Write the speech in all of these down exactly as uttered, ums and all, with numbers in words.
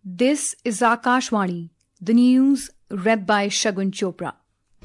This is Akashvani, the news read by Shagun Chopra.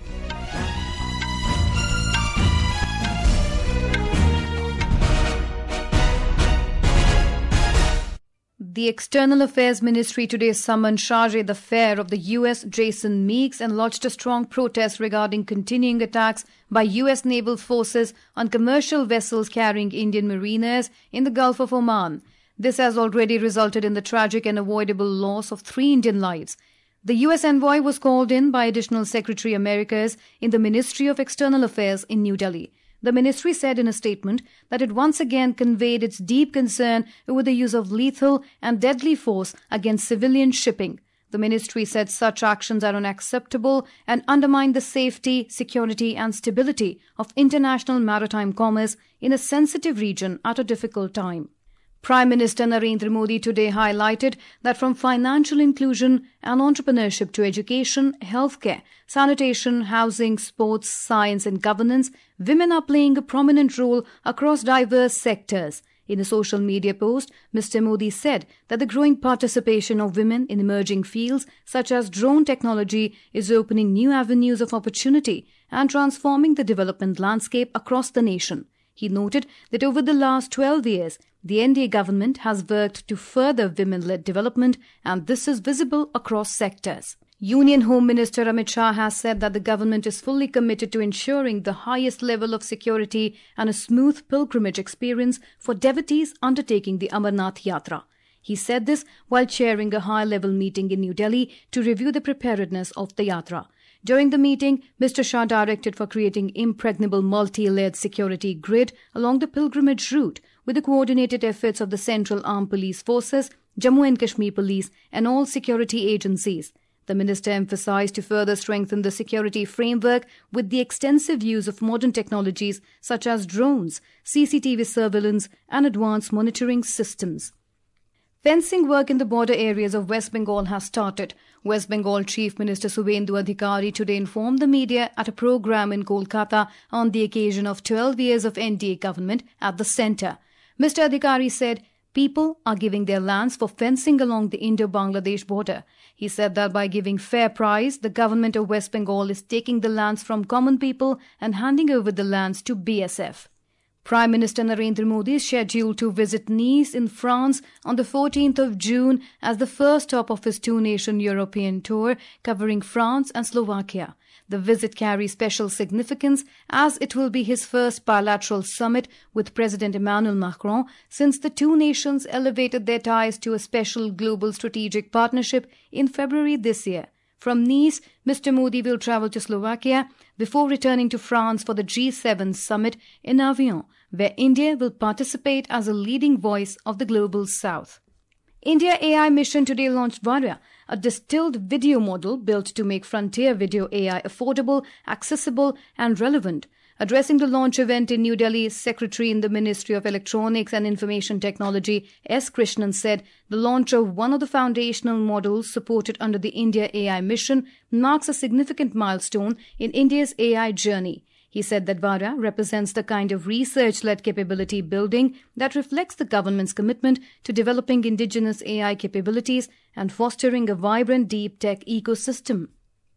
The External Affairs Ministry today summoned Chargé d'Affaires of the U S Jason Meeks and lodged a strong protest regarding continuing attacks by U S naval forces on commercial vessels carrying Indian mariners in the Gulf of Oman. This has already resulted in the tragic and avoidable loss of three Indian lives. The U S envoy was called in by Additional Secretary Americas in the Ministry of External Affairs in New Delhi. The ministry said in a statement that it once again conveyed its deep concern over the use of lethal and deadly force against civilian shipping. The ministry said such actions are unacceptable and undermine the safety, security and stability of international maritime commerce in a sensitive region at a difficult time. Prime Minister Narendra Modi today highlighted that from financial inclusion and entrepreneurship to education, healthcare, sanitation, housing, sports, science and governance, women are playing a prominent role across diverse sectors. In a social media post, Mister Modi said that the growing participation of women in emerging fields such as drone technology is opening new avenues of opportunity and transforming the development landscape across the nation. He noted that over the last twelve years, the N D A government has worked to further women-led development, and this is visible across sectors. Union Home Minister Amit Shah has said that the government is fully committed to ensuring the highest level of security and a smooth pilgrimage experience for devotees undertaking the Amarnath Yatra. He said this while chairing a high-level meeting in New Delhi to review the preparedness of the Yatra. During the meeting, Mister Shah directed for creating impregnable multi-layered security grid along the pilgrimage route with the coordinated efforts of the Central Armed Police Forces, Jammu and Kashmir Police and all security agencies. The minister emphasized to further strengthen the security framework with the extensive use of modern technologies such as drones, C C T V surveillance and advanced monitoring systems. Fencing work in the border areas of West Bengal has started. West Bengal Chief Minister Subhendu Adhikari today informed the media at a program in Kolkata on the occasion of twelve years of N D A government at the centre. Mister Adhikari said people are giving their lands for fencing along the Indo-Bangladesh border. He said that by giving fair price, the government of West Bengal is taking the lands from common people and handing over the lands to B S F. Prime Minister Narendra Modi is scheduled to visit Nice in France on the fourteenth of June as the first stop of his two-nation European tour covering France and Slovakia. The visit carries special significance as it will be his first bilateral summit with President Emmanuel Macron since the two nations elevated their ties to a special global strategic partnership in February this year. From Nice, Mister Modi will travel to Slovakia before returning to France for the G seven summit in Avignon, where India will participate as a leading voice of the global south. India A I mission today launched Varya, a distilled video model built to make frontier video A I affordable, accessible and relevant. Addressing the launch event in New Delhi, Secretary in the Ministry of Electronics and Information Technology S. Krishnan said the launch of one of the foundational models supported under the India A I mission marks a significant milestone in India's A I journey. He said that Varya represents the kind of research-led capability building that reflects the government's commitment to developing indigenous A I capabilities and fostering a vibrant deep tech ecosystem.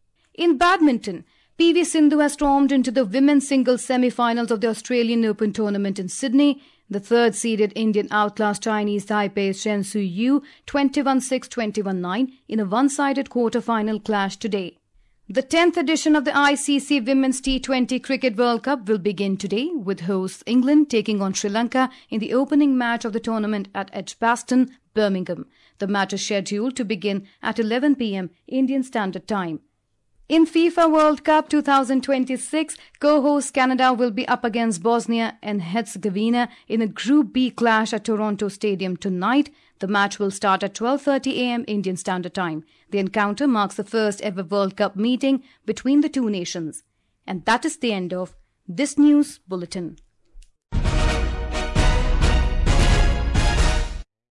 In badminton, P V Sindhu has stormed into the women's singles semi-finals of the Australian Open tournament in Sydney. The third-seeded Indian outclassed Chinese Taipei's Chen Suyu twenty-one six, twenty-one nine in a one-sided quarter-final clash today. The tenth edition of the I C C Women's T twenty Cricket World Cup will begin today, with hosts England taking on Sri Lanka in the opening match of the tournament at Edgbaston, Birmingham. The match is scheduled to begin at eleven p m Indian Standard Time. In FIFA World Cup twenty twenty-six, co-host Canada will be up against Bosnia and Herzegovina in a Group B clash at Toronto Stadium tonight. The match will start at twelve thirty a m Indian Standard Time. The encounter marks the first ever World Cup meeting between the two nations. And that is the end of this news bulletin.